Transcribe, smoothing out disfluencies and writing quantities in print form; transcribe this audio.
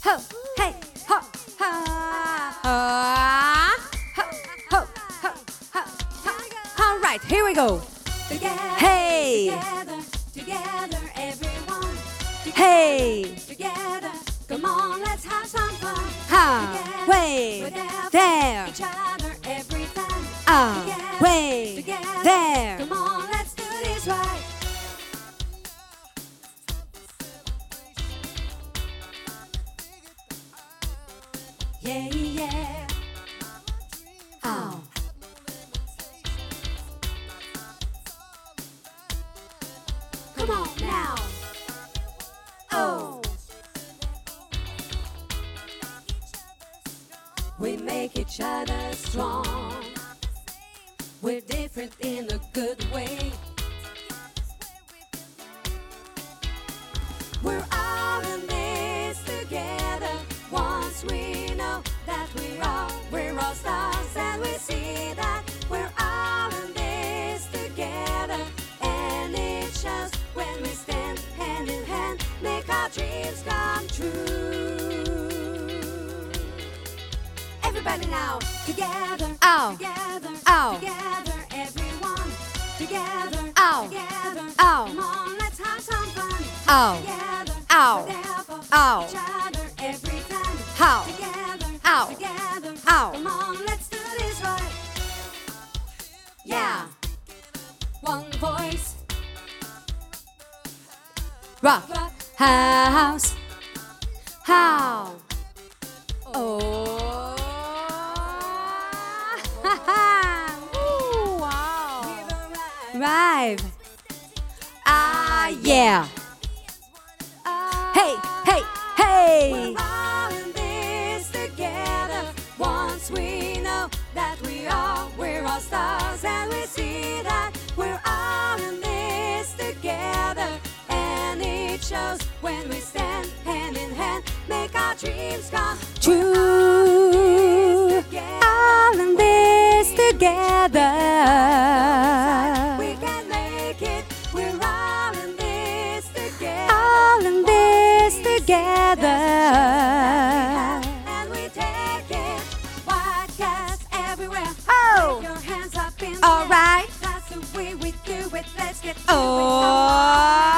ho, hey, ho, ha, ho, ho, ho, ho. All right, here we go. Together, Hey. together, together, everyone. Together, Hey. together, come on, let's have some fun. Ha, way, Without there. each other every time. Ah, way, Together, there. come on, let's do this right. Yeah, yeah. Oh. Come on now. Oh. We make each other strong. We're different in a good way. We're all in this together. Once we know that we're all stars, and we see that we're all in this together. And it shows when we stand hand in hand, make our dreams come true. Everybody now, together, Ow. together, Ow. together, everyone, together, Ow. together. Ow. Come on, let's have some fun. Ow. Together, Ow. with the help of Ow. each other every time. How. Together, Ow. together. Ow. Come on, let's do this right. Yeah. One voice. Rock, Rock. house, how. Oh. Ha ha. Ooh, wow. Right. Ah, yeah. Hey, hey, hey. We're all in this together. Once we know that we're all stars, and we see that we're all in this together. And it shows when we stand hand in hand, make our dreams come True. All in this together. We can make it. We're all in this together. All in this together. And we take it. Wildcats everywhere. Oh. Put your hands up in the All air. right. That's the way we do it. Let's get to it. Oh.